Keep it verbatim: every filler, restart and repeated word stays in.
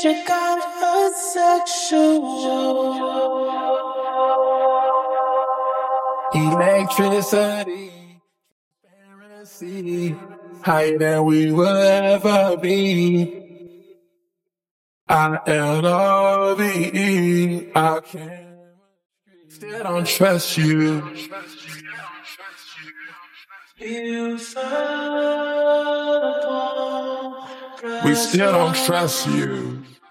you got a sexual electricity, transparency, higher than we will ever be. I L O V E, I can't, still don't trust you. We still don't trust you.